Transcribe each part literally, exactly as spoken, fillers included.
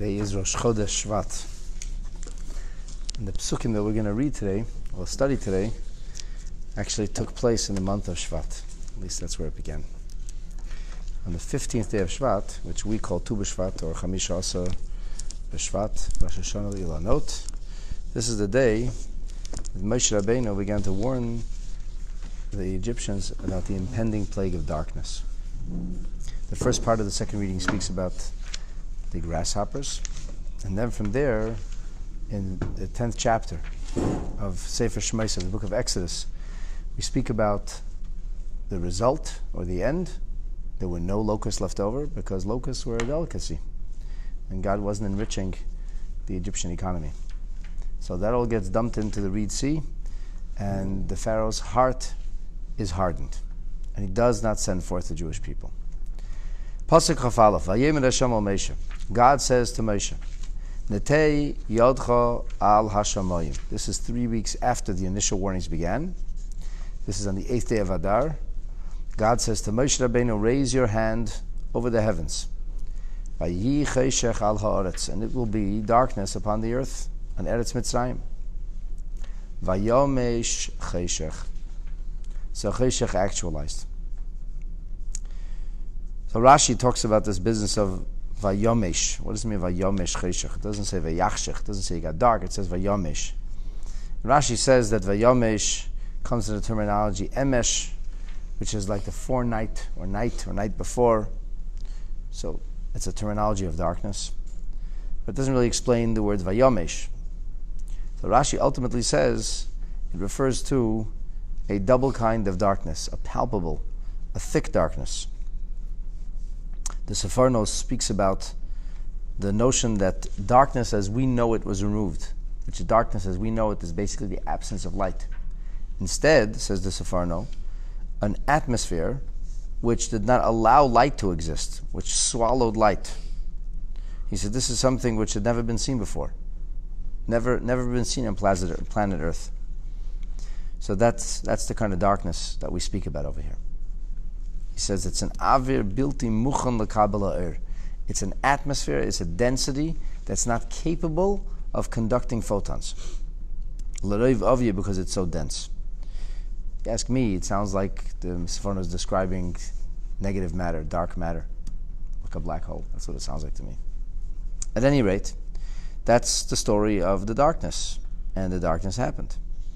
Today is Rosh Chodesh Shvat. And the psukim that we're going to read today, or study today, actually took place in the month of Shvat. At least that's where it began. On the fifteenth day of Shvat, which we call Tu B'Shvat, or Chamisha Asa B'Shvat, Rosh Hashanah Ilanot, this is the day that Moshe Rabbeinu began to warn the Egyptians about the impending plague of darkness. The first part of the second reading speaks about the grasshoppers, and then from there, in the tenth chapter of Sefer Shmos, of the book of Exodus, we speak about the result, or the end. There were no locusts left over, because locusts were a delicacy, and God wasn't enriching the Egyptian economy. So that all gets dumped into the Red Sea, and the Pharaoh's heart is hardened, and he does not send forth the Jewish people. Pasuk Chafalaf, Vayemer Hashem al Moshe. God says to Moshe, Netei Yodcha al Hashamayim. This is three weeks after the initial warnings began. This is on the eighth day of Adar. God says to Moshe Rabbeinu, raise your hand over the heavens. Vayi Cheshech al Haaretz, and it will be darkness upon the earth, on Eretz Mitzrayim. Vayomesh Cheshech. So Cheshech actualized. So Rashi talks about this business of Vayomesh. What does it mean, Vayomesh Cheshech? It doesn't say Vayachshech. It doesn't say it got dark. It says Vayomesh. Rashi says that Vayomesh comes to the terminology Emesh, which is like the forenight, or night, or night before. So it's a terminology of darkness. But it doesn't really explain the word Vayomesh. So Rashi ultimately says it refers to a double kind of darkness, a palpable, a thick darkness. The Sepharnos speaks about the notion that darkness as we know it was removed, which darkness as we know it is basically the absence of light. Instead, says the Sepharno, an atmosphere which did not allow light to exist, which swallowed light. He said this is something which had never been seen before, never never been seen on planet Earth. So that's that's the kind of darkness that we speak about over here. He says it's an avir bilti muchan lekabel ha'or. It's an atmosphere, it's a density that's not capable of conducting photons. L'roiv avir, because it's so dense. If you ask me, it sounds like the Sepharno is describing negative matter, dark matter, like a black hole. That's what it sounds like to me. At any rate, that's the story of the darkness, and the darkness happened.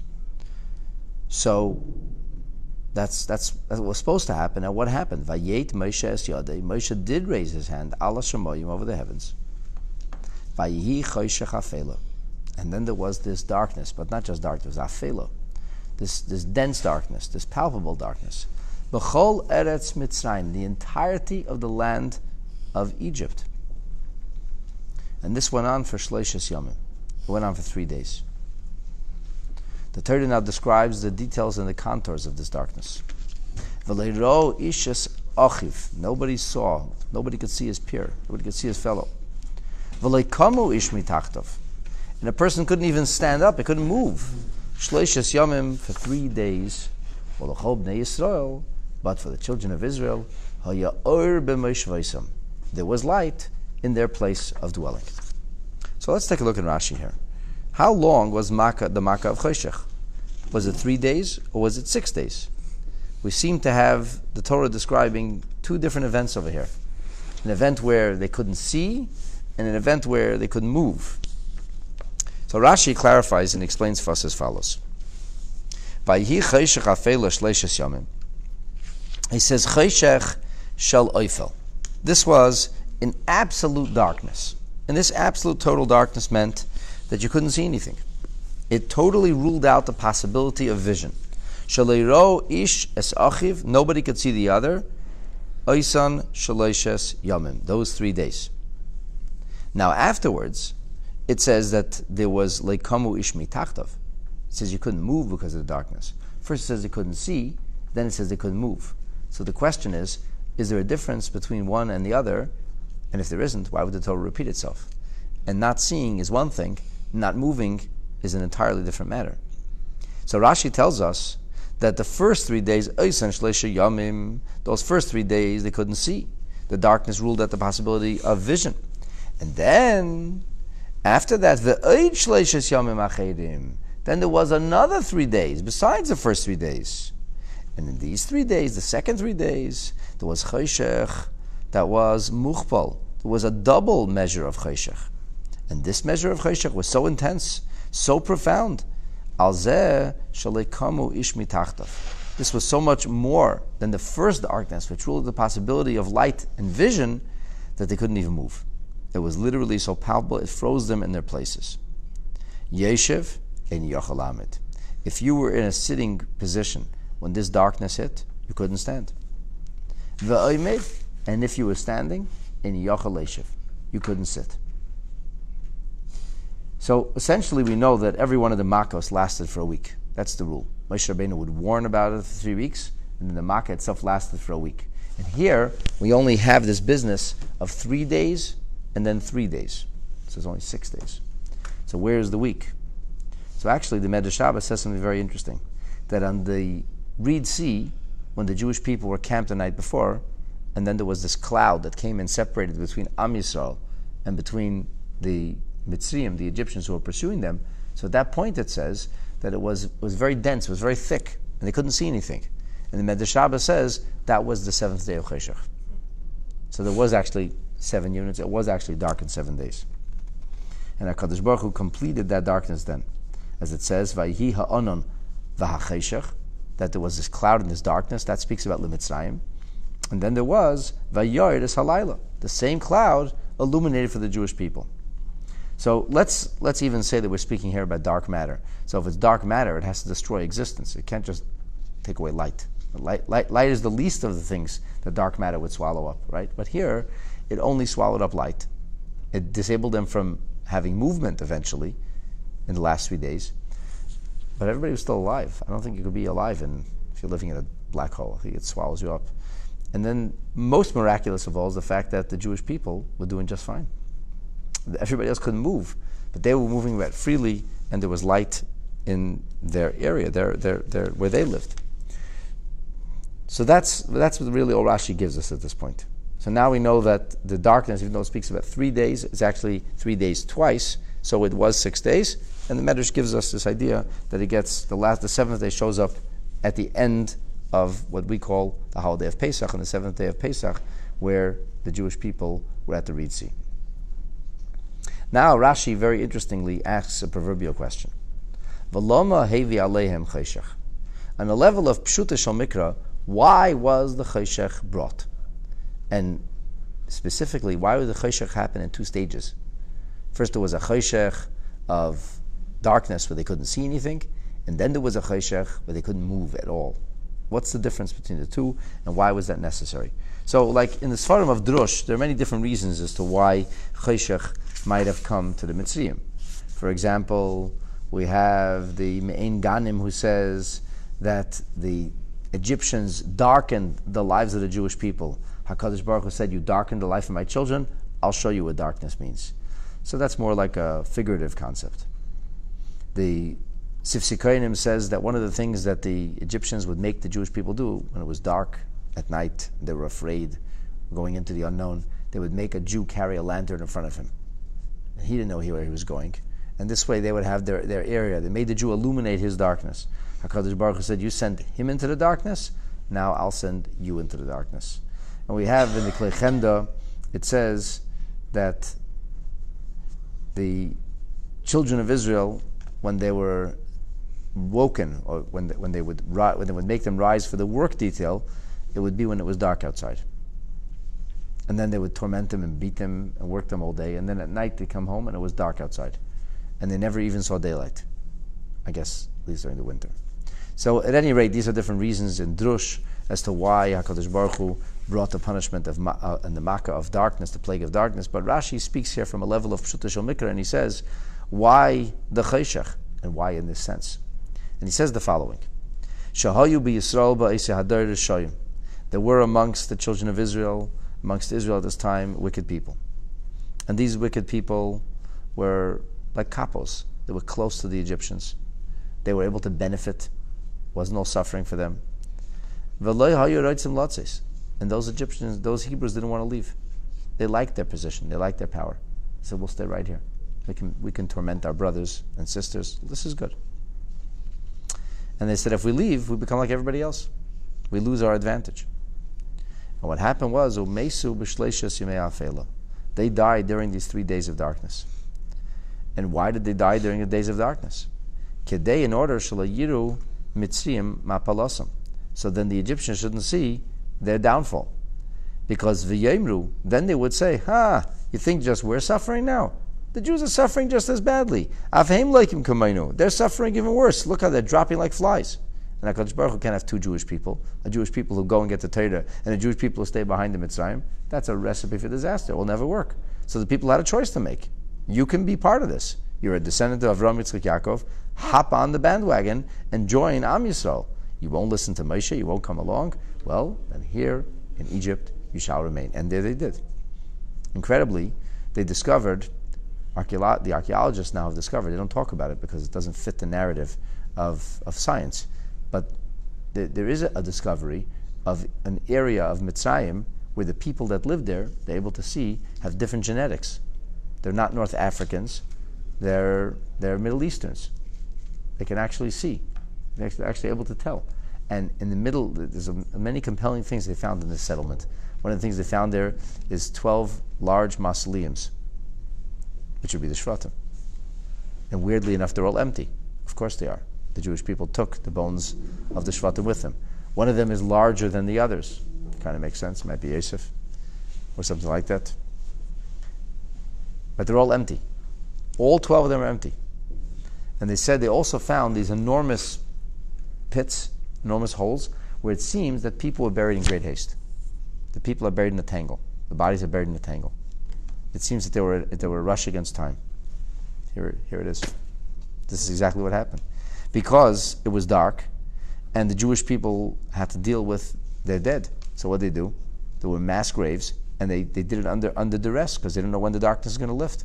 So That's that's that was supposed to happen. And what happened? Vayet Moshe es yadei. Moshe did raise his hand, ala shamayim, over the heavens. Vayihi choshech afelo. And then there was this darkness, but not just darkness, afelo. This this dense darkness, this palpable darkness. B'chol eretz Mitzrayim, the entirety of the land of Egypt. And this went on for shleishes yomim. It went on for three days. The Torah now describes the details and the contours of this darkness. V'leiro ishes achiv. Nobody saw, nobody could see his peer, nobody could see his fellow. V'leikamu ish mitachtov. And a person couldn't even stand up, he couldn't move. Shleishes yomim, for three days. V'lechol bnei Yisrael, but for the children of Israel, haya or b'moshvaisam. There was light in their place of dwelling. So let's take a look at Rashi here. How long was Makkah, the Makkah of Cheshech? Was it three days or was it six days? We seem to have the Torah describing two different events over here. An event where they couldn't see and an event where they couldn't move. So Rashi clarifies and explains for us as follows. He says, Cheshech shel oifel. This was in absolute darkness. And this absolute total darkness meant that you couldn't see anything. It totally ruled out the possibility of vision. Shaleiro ish es achiv, nobody could see the other. Oisan shaleishes yamim, those three days. Now afterwards, it says that there was leikamu ish mitachtav. It says you couldn't move because of the darkness. First it says they couldn't see, then it says they couldn't move. So the question is, is there a difference between one and the other? And if there isn't, why would the Torah repeat itself? And not seeing is one thing, not moving is an entirely different matter. So Rashi tells us that the first three days, those first three days they couldn't see. The darkness ruled out the possibility of vision. And then, after that, v'oid shleishes yomim achedim. Then there was another three days, besides the first three days. And in these three days, the second three days, there was chayshech that was muchpal. There was a double measure of chayshech. And this measure of chayshech was so intense, so profound. Al zeh shalekamu ish mitachtav. This was so much more than the first darkness, which ruled the possibility of light and vision, that they couldn't even move. It was literally so palpable, it froze them in their places. Yeshiv ein yochel lamed. If you were in a sitting position when this darkness hit, you couldn't stand. V'oimed, and if you were standing, ein yochel leishiv, you couldn't sit. So essentially we know that every one of the makos lasted for a week. That's the rule. Moshe Rabbeinu would warn about it for three weeks, and then the makkah itself lasted for a week. And here, we only have this business of three days and then three days. So it's only six days. So where is the week? So actually, the Medrash Rabbah says something very interesting. That on the Reed Sea, when the Jewish people were camped the night before, and then there was this cloud that came and separated between Am Yisrael and between the Mitzrayim, the Egyptians who were pursuing them. So at that point it says that it was, it was very dense, it was very thick, and they couldn't see anything. And the Medrash Rabbah says that was the seventh day of Cheshach. So there was actually seven units. It was actually dark in seven days. And HaKadosh Baruch Hu completed that darkness then. As it says, Vayihi ha'onon v'ha'cheshach, that there was this cloud and this darkness. That speaks about Mitzrayim. And then there was Vayored es halayla. The same cloud illuminated for the Jewish people. So let's let's even say that we're speaking here about dark matter. So if it's dark matter, it has to destroy existence. It can't just take away light. Light, light. light is the least of the things that dark matter would swallow up, right? But here, it only swallowed up light. It disabled them from having movement eventually in the last three days. But everybody was still alive. I don't think you could be alive in, if you're living in a black hole. I think it swallows you up. And then most miraculous of all is the fact that the Jewish people were doing just fine. Everybody else couldn't move, but they were moving about freely, and there was light in their area, their, their, their, where they lived. So that's that's what really all Rashi gives us at this point. So now we know that the darkness, even though it speaks about three days, is actually three days twice. So it was six days, and the Medrash gives us this idea that it gets the last, the seventh day shows up at the end of what we call the holiday of Pesach, on the seventh day of Pesach, where the Jewish people were at the Reed Sea. Now Rashi very interestingly asks a proverbial question. V'loma hevi alehem cheshach. On the level of Pshuta Shel Mikra, why was the cheshach brought? And specifically, why would the cheshach happen in two stages? First there was a cheshach of darkness where they couldn't see anything, and then there was a cheshach where they couldn't move at all. What's the difference between the two, and why was that necessary? So, like in the Sfarim of Drush, there are many different reasons as to why cheshach might have come to the Mitzrayim. For example, we have the Me'ein Ganim who says that the Egyptians darkened the lives of the Jewish people. HaKadosh Baruch Hu said, you darkened the life of my children, I'll show you what darkness means. So that's more like a figurative concept. The Sifsei Kohanim says that one of the things that the Egyptians would make the Jewish people do when it was dark at night, they were afraid, going into the unknown, they would make a Jew carry a lantern in front of him. He didn't know where he was going. And this way they would have their, their area. They made the Jew illuminate his darkness. HaKadosh Baruch Hu said, you sent him into the darkness, now I'll send you into the darkness. And we have in the Klei Chemda, it says that the children of Israel, when they were woken, or when they, when they would ri- when they would make them rise for the work detail, it would be when it was dark outside. And then they would torment them and beat them and work them all day. And then at night they come home and it was dark outside. And they never even saw daylight. I guess, at least during the winter. So at any rate, these are different reasons in Drush as to why HaKadosh Baruch Hu brought the punishment of ma- uh, and the Makkah of darkness, the plague of darkness. But Rashi speaks here from a level of Pshuta Shel Mikra, and he says, why the Cheshach? And why in this sense? And he says the following. Shahayu bi Yisrael ba'isei hadar rishayim. There were amongst the children of Israel, amongst Israel at this time, wicked people. And these wicked people were like kapos. They were close to the Egyptians. They were able to benefit. Was no suffering for them. And those Egyptians, those Hebrews didn't want to leave. They liked their position. They liked their power. He said, we'll stay right here. We can, we can torment our brothers and sisters. This is good. And they said, if we leave, we become like everybody else. We lose our advantage. And what happened was, they died during these three days of darkness. And why did they die during the days of darkness? Kedei, in order, shalayiru mitzrayim mapalasam. So then the Egyptians shouldn't see their downfall. Because v'yemru, then they would say, ha, you think just we're suffering now? The Jews are suffering just as badly. Avheim leikim kamainu. They're suffering even worse. Look how they're dropping like flies. And HaKadosh Baruch Hu can't have two Jewish people. A Jewish people who go and get the Torah, and a Jewish people who stay behind the Mitzrayim. That's a recipe for disaster. It will never work. So the people had a choice to make. You can be part of this. You're a descendant of Avraham, Yitzchak, Yaakov. Hop on the bandwagon and join Am Yisrael. You won't listen to Moshe. You won't come along. Well, then here in Egypt you shall remain. And there they did. Incredibly, they discovered, archeolo- the archaeologists now have discovered, they don't talk about it because it doesn't fit the narrative of, of science, but there, there is a, a discovery of an area of Mitzrayim where the people that live there, they're able to see, have different genetics. They're not North Africans, they're, they're Middle Easterns. They can actually see. They're actually able to tell. And in the middle, there's a, many compelling things they found in this settlement. One of the things they found there is twelve large mausoleums, which would be the Shvatim. And weirdly enough, they're all empty. Of course they are. The Jewish people took the bones of the Shvatim with them. One of them is larger than the others. Kind of makes sense. It might be Yosef or something like that. But they're all empty. All twelve of them are empty. And they said they also found these enormous pits, enormous holes, where it seems that people were buried in great haste. The people are buried in a tangle. The bodies are buried in a tangle. It seems that they were they were a rush against time. Here, here it is. This is exactly what happened. Because it was dark, and the Jewish people had to deal with their dead. So what did they do? There were mass graves, and they, they did it under, under duress, because they didn't know when the darkness is going to lift.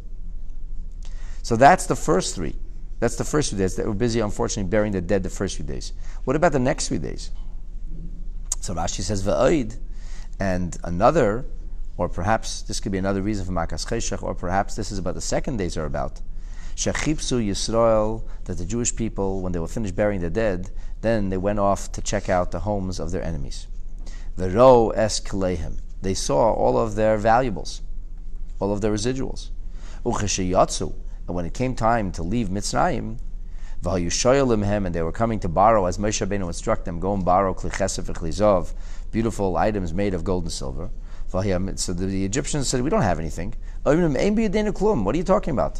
So that's the first three. That's the first few days. They were busy, unfortunately, burying the dead the first few days. What about the next few days? So Rashi says, V'oid, and another, or perhaps this could be another reason for Makas Cheshach, or perhaps this is about the second days are about. Shechipsu Yisrael, that the Jewish people, when they were finished burying the dead, then they went off to check out the homes of their enemies. V'ro es kleihem. They saw all of their valuables, all of their residuals. Ucheshiyatsu. And when it came time to leave Mitzrayim, and they were coming to borrow, as Moshe Rabbeinu instructed them, go and borrow kli chesed v'kli zov, beautiful items made of gold and silver. So the Egyptians said, we don't have anything. What are you talking about?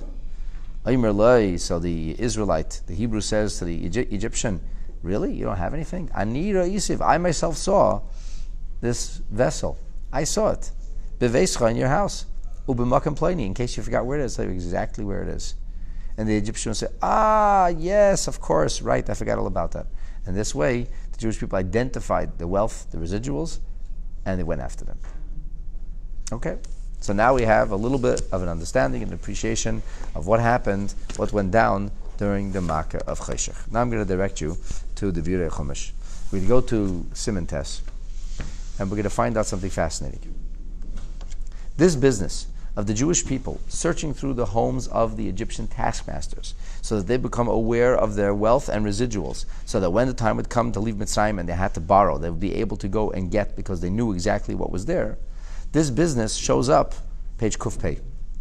So the Israelite, the Hebrew says to the Egyptian, really? You don't have anything? I myself saw this vessel. I saw it. Beveischa, in your house. In case you forgot where it is, I'll tell you exactly where it is. And the Egyptian will say, ah, yes, of course, right, I forgot all about that. And this way, the Jewish people identified the wealth, the residuals, and they went after them. Okay, so now we have a little bit of an understanding and appreciation of what happened, what went down during the Makkah of Cheshach. Now I'm going to direct you to the Divrei Chumash. We're going to go to Siman Tes, and we're going to find out something fascinating. This business of the Jewish people searching through the homes of the Egyptian taskmasters so that they become aware of their wealth and residuals, so that when the time would come to leave Mitzrayim and they had to borrow, they would be able to go and get because they knew exactly what was there. This business shows up, page Kuf Pei.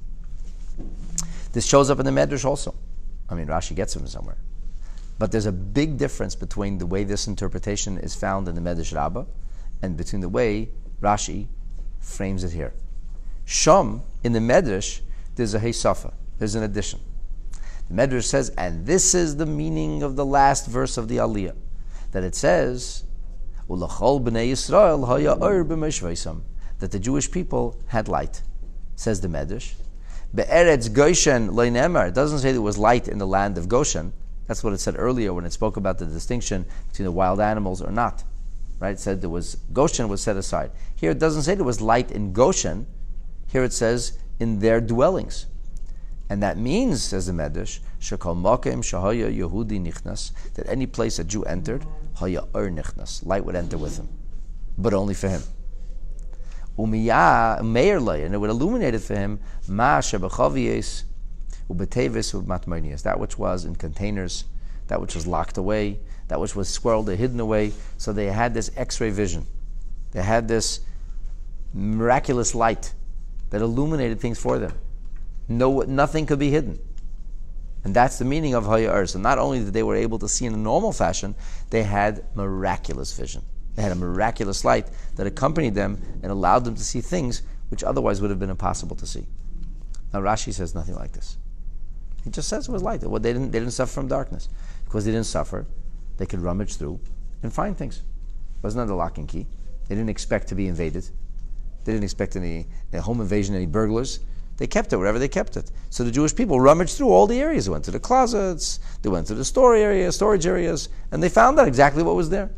This shows up in the Medrash also. I mean, Rashi gets it from somewhere. But there's a big difference between the way this interpretation is found in the Medrash Rabbah and between the way Rashi frames it here. Shom, in the Medrash, there's a Heisafa, there's an addition. The Medrash says, and this is the meaning of the last verse of the Aliyah, that it says, Ulachol b'nei Yisrael haya or b'meshvaisam, that the Jewish people had light, says the Medrash. Be'eretz Goshen leinemar, it doesn't say there was light in the land of Goshen. That's what it said earlier when it spoke about the distinction between the wild animals or not. Right? It said there was, Goshen was set aside. Here it doesn't say there was light in Goshen. Here it says, in their dwellings. And that means, says the Medrash, Shekal Makim Shahaya Yehudi Nichnas, that any place a Jew entered, Haya Ur Nichnas, light would enter with him. But only for him. Umiya meir lay, and it would illuminate it for him. Ma shebechavies ubetevis umatmarnias, that which was in containers, that which was locked away, that which was squirreled or hidden away. So they had this X-ray vision. They had this miraculous light that illuminated things for them. No, nothing could be hidden. And that's the meaning of Hayar. So not only did they were able to see in a normal fashion, they had miraculous vision. They had a miraculous light that accompanied them and allowed them to see things which otherwise would have been impossible to see. Now Rashi says nothing like this. He just says it was light. Well, they didn't, they didn't suffer from darkness. Because they didn't suffer, they could rummage through and find things. It wasn't under lock and key. They didn't expect to be invaded. They didn't expect any, any home invasion, any burglars. They kept it wherever they kept it. So the Jewish people rummaged through all the areas. They went to the closets, they went to the store area, storage areas, and they found out exactly what was there.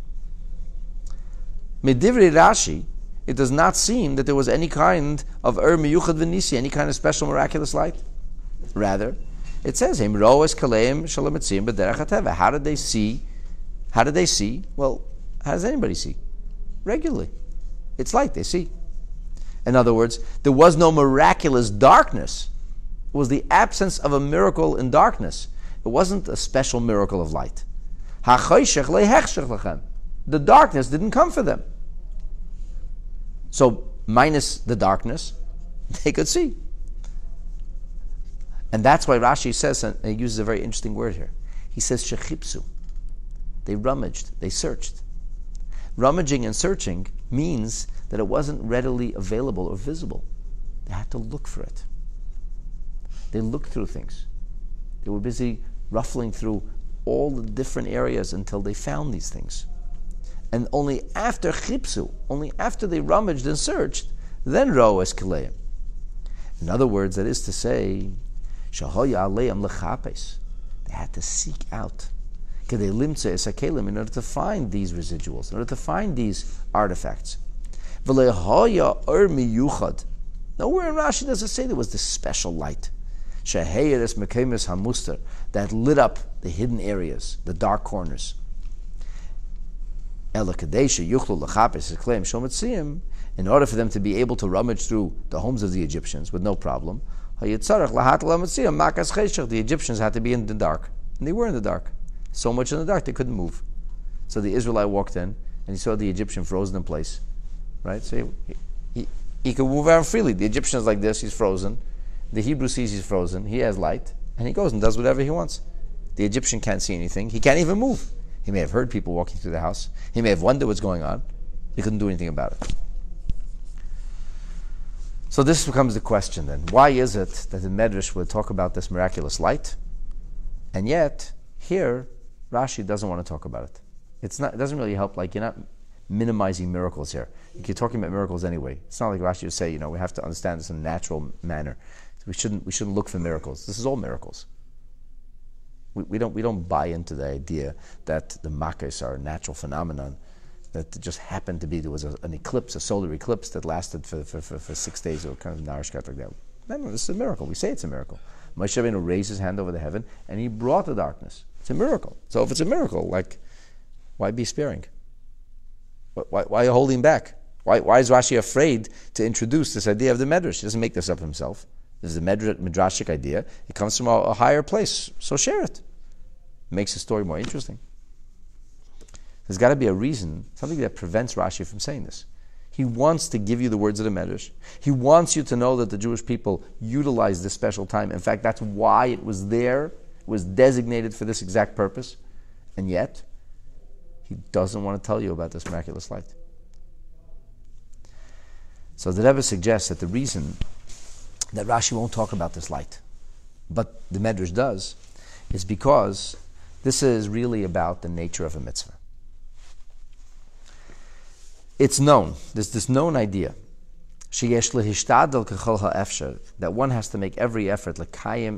Medivri Rashi, it does not seem that there was any kind of Ur Miyuchad V'Nisi, any kind of special miraculous light. Rather, it says, Him roes kaleim shalametzim b'derech hateva. How did they see? How did they see? Well, how does anybody see? Regularly. It's light, they see. In other words, there was no miraculous darkness. It was the absence of a miracle in darkness. It wasn't a special miracle of light. The darkness didn't come for them. So, minus the darkness, they could see. And that's why Rashi says, and he uses a very interesting word here. He says, shechipsu. They rummaged, they searched. Rummaging and searching means that it wasn't readily available or visible. They had to look for it. They looked through things. They were busy ruffling through all the different areas until they found these things. And only after chipsu, only after they rummaged and searched, then ro es kileim. In other words, that is to say, shahoya aleim lechapes. They had to seek out kedei limtze es hakelim, in order to find these residuals, in order to find these artifacts. V'lehoya ur miyuchad. Nowhere in Rashi does it say there was this special light. Sheheyer es mekemes hamuster, that lit up the hidden areas, the dark corners. In order for them to be able to rummage through the homes of the Egyptians with no problem, the Egyptians had to be in the dark. And they were in the dark. So much in the dark they couldn't move. So the Israelite walked in and he saw the Egyptian frozen in place. Right? So he, he, he could move around freely. The Egyptian is like this, he's frozen. The Hebrew sees he's frozen, he has light, and he goes and does whatever he wants. The Egyptian can't see anything, he can't even move. He may have heard people walking through the house. He may have wondered what's going on. He couldn't do anything about it. So this becomes the question then. Why is it that the Medrash would talk about this miraculous light, and yet here Rashi doesn't want to talk about it? It's not. It doesn't really help. Like, you're not minimizing miracles here. You're talking about miracles anyway. It's not like Rashi would say, you know, we have to understand this in a natural manner. So we shouldn't. We shouldn't look for miracles. This is all miracles. We, we don't. We don't buy into the idea that the makkos are a natural phenomenon that just happened to be. There was a, an eclipse, a solar eclipse that lasted for for, for, for six days or kind of narishkat like that. No, no, this is a miracle. We say it's a miracle. Moshe Rabbeinu raised his hand over the heaven and he brought the darkness. It's a miracle. So if it's a miracle, like, why be sparing? Why, why are you holding back? Why, why is Rashi afraid to introduce this idea of the Medrash? He doesn't make this up himself. This is a Midrashic idea. It comes from a, a higher place. So share it. It makes the story more interesting. There's got to be a reason, something that prevents Rashi from saying this. He wants to give you the words of the Medrash. He wants you to know that the Jewish people utilized this special time. In fact, that's why it was there. It was designated for this exact purpose. And yet, he doesn't want to tell you about this miraculous light. So the Rebbe suggests that the reason that Rashi won't talk about this light, but the Medrash does, is because this is really about the nature of a mitzvah. It's known, there's this known idea, that one has to make every effort to fulfill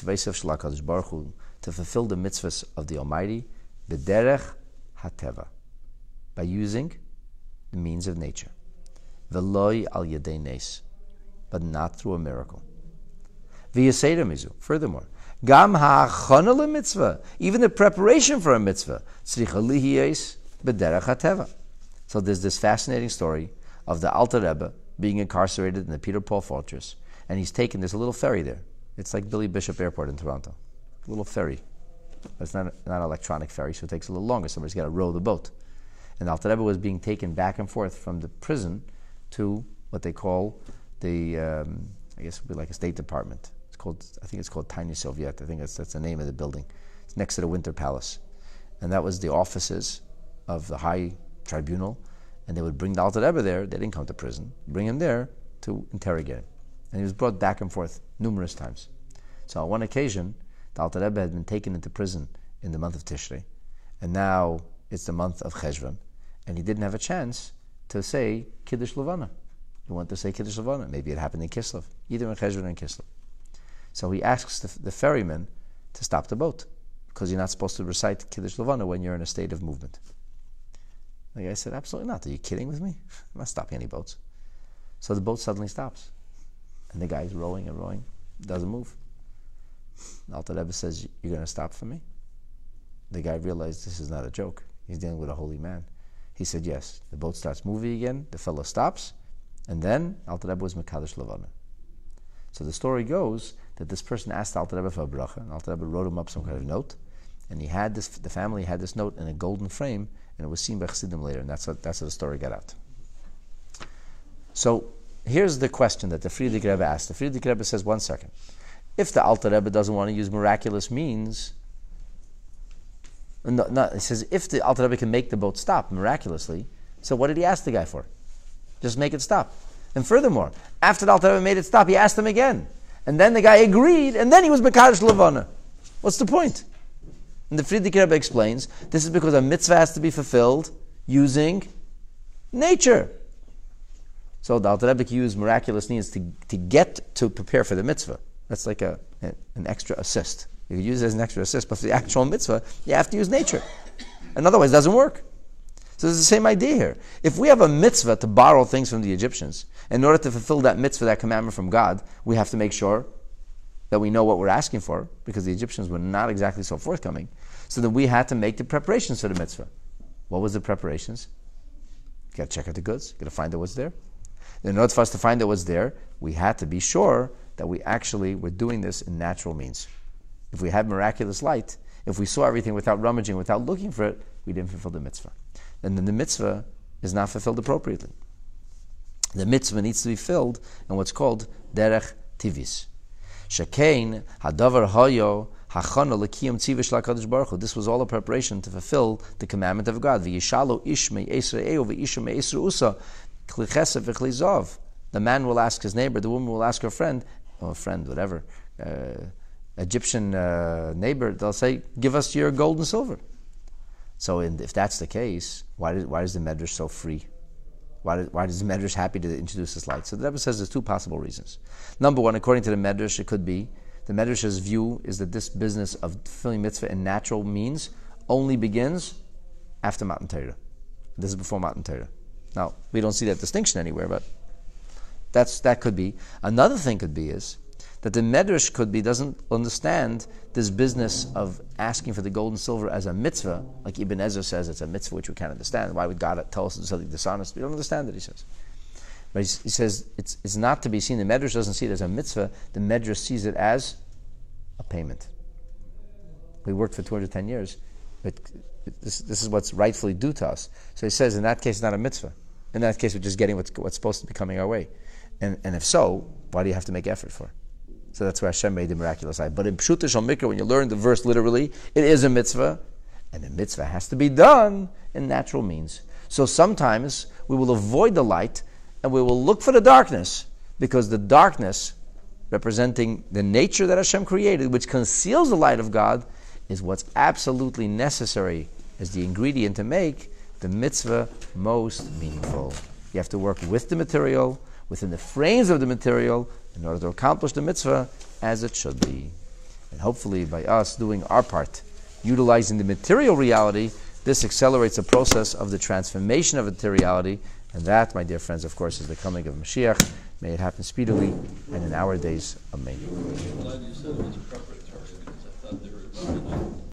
the mitzvahs of the Almighty, b'derech hateva, by using the means of nature. V'loi al yedei nes, but not through a miracle. V'yaseidah mizu. Furthermore, gam ha'achana lemitzvah, even the preparation for a mitzvah, tzricha lihiyes b'derech hateva. So there's this fascinating story of the Alter Rebbe being incarcerated in the Peter Paul Fortress, and he's taken, there's a little ferry there. It's like Billy Bishop Airport in Toronto. A little ferry. It's not, not an electronic ferry, so it takes a little longer. Somebody's got to row the boat. And Alter Rebbe was being taken back and forth from the prison to what they call the, um, I guess it would be like a State Department. It's called, I think it's called Tiny Soviet. I think that's, that's the name of the building. It's next to the Winter Palace. And that was the offices of the High Tribunal. And they would bring the Alter Rebbe there. They didn't come to prison. Bring him there to interrogate him. And he was brought back and forth numerous times. So on one occasion, the Alter Rebbe had been taken into prison in the month of Tishrei. And now it's the month of Cheshvan. And he didn't have a chance to say Kiddush Levana. He wanted to say Kiddush Levana. Maybe it happened in Kislev, either in Cheshvan or in Kislev. So he asks the, the ferryman to stop the boat, because you're not supposed to recite Kiddush Levana when you're in a state of movement. The guy said, absolutely not. Are you kidding with me? I'm not stopping any boats. So the boat suddenly stops. And the guy's rowing and rowing, doesn't move. The Alter Rebbe says, you're going to stop for me? The guy realized this is not a joke. He's dealing with a holy man. He said, yes. The boat starts moving again. The fellow stops. And then Alter Rebbe was Mekadosh Levana. So the story goes that this person asked Alter Rebbe for a bracha, and Alter Rebbe wrote him up some kind of note, and he had this. The family had this note in a golden frame, and it was seen by Chassidim later, and that's how, that's how the story got out. So here's the question that the Frierdiker Rebbe asked. The Frierdiker Rebbe says, one second. If the Alter Rebbe doesn't want to use miraculous means, no, no, he says, if the Alter Rebbe can make the boat stop miraculously, so what did he ask the guy for? Just make it stop. And furthermore, after the Alter Rebbe made it stop, he asked him again. And then the guy agreed, and then he was Mekadosh Levana. What's the point? And the Frierdiker Rebbe explains, this is because a mitzvah has to be fulfilled using nature. So the Alter Rebbe can use miraculous means to, to get to prepare for the mitzvah. That's like a, a an extra assist. You can use it as an extra assist, but for the actual mitzvah, you have to use nature. And otherwise it doesn't work. So it's the same idea here. If we have a mitzvah to borrow things from the Egyptians, in order to fulfill that mitzvah, that commandment from God, we have to make sure that we know what we're asking for, because the Egyptians were not exactly so forthcoming. So then we had to make the preparations for the mitzvah. What was the preparations? You got to check out the goods. You got to find out what's there. In order for us to find out what's there, we had to be sure that we actually were doing this in natural means. If we had miraculous light, if we saw everything without rummaging, without looking for it, we didn't fulfill the mitzvah. And then the mitzvah is not fulfilled appropriately. The mitzvah needs to be filled in what's called derech tivis. Shekein hadavar hayo hachana lekiyam tzivish lakadosh baruch hu. This was all a preparation to fulfill the commandment of God. V'yishalo ish me'esra eo v'isha me'esra usa kli chesed v'kli zav. The man will ask his neighbor, the woman will ask her friend, or a friend, whatever, uh, Egyptian uh, neighbor, they'll say, give us your gold and silver. So in, if that's the case, why, did, why is the Medrash so free? Why, did, why is the Medrash happy to introduce this light? So the Rebbe says there's two possible reasons. Number one, according to the Medrash, it could be, the Medrash's view is that this business of fulfilling mitzvah in natural means only begins after Matan Torah. This is before Matan Torah. Now, we don't see that distinction anywhere, but that's that could be. Another thing could be is that the Medrash could be doesn't understand this business of asking for the gold and silver as a mitzvah, like Ibn Ezra says it's a mitzvah which we can't understand. Why would God tell us to do something dishonest? We don't understand it, he says. But he, he says it's, it's not to be seen. The Medrash doesn't see it as a mitzvah. The Medrash sees it as a payment. We worked for two hundred ten years, but this, this is what's rightfully due to us. So he says in that case it's not a mitzvah. In that case we're just getting what's, what's supposed to be coming our way. And, and if so, why do you have to make effort for? So that's why Hashem made the miraculous eye. But in Pshuta Shal Mikra, when you learn the verse literally, it is a mitzvah, and the mitzvah has to be done in natural means. So sometimes we will avoid the light, and we will look for the darkness, because the darkness, representing the nature that Hashem created, which conceals the light of God, is what's absolutely necessary as the ingredient to make the mitzvah most meaningful. You have to work with the material, within the frames of the material, in order to accomplish the mitzvah as it should be. And hopefully by us doing our part, utilizing the material reality, this accelerates the process of the transformation of materiality, and that, my dear friends, of course, is the coming of Mashiach. May it happen speedily and in our days. Amen. I'm glad you said it was preparatory, because I thought they were